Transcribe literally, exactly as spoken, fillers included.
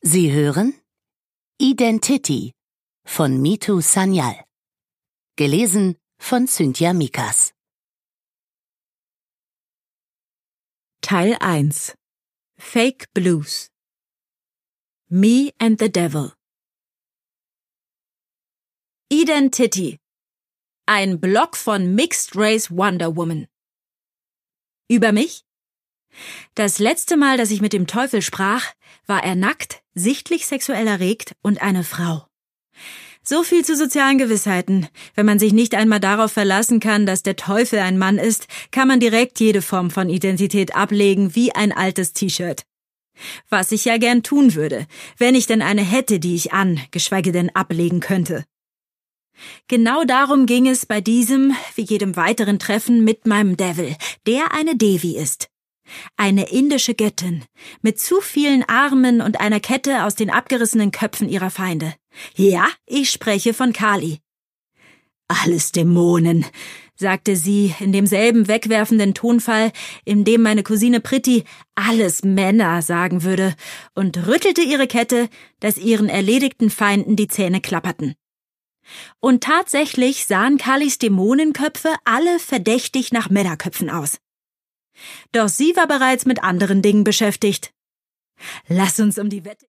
Sie hören Identity von Mitu Sanyal. Gelesen von Cynthia Mikas. Teil eins. Fake Blues. Me and the Devil. Identity. Ein Blog von Mixed Race Wonder Woman. Über mich? Das letzte Mal, dass ich mit dem Teufel sprach, war er nackt, sichtlich sexuell erregt und eine Frau. So viel zu sozialen Gewissheiten. Wenn man sich nicht einmal darauf verlassen kann, dass der Teufel ein Mann ist, kann man direkt jede Form von Identität ablegen wie ein altes T-Shirt. Was ich ja gern tun würde, wenn ich denn eine hätte, die ich an, geschweige denn ablegen könnte. Genau darum ging es bei diesem, wie jedem weiteren Treffen mit meinem Devil, der eine Devi ist. Eine indische Göttin, mit zu vielen Armen und einer Kette aus den abgerissenen Köpfen ihrer Feinde. Ja, ich spreche von Kali. Alles Dämonen, sagte sie in demselben wegwerfenden Tonfall, in dem meine Cousine Priti alles Männer sagen würde, und rüttelte ihre Kette, dass ihren erledigten Feinden die Zähne klapperten. Und tatsächlich sahen Kalis Dämonenköpfe alle verdächtig nach Männerköpfen aus. Doch sie war bereits mit anderen Dingen beschäftigt. Lass uns um die Wette...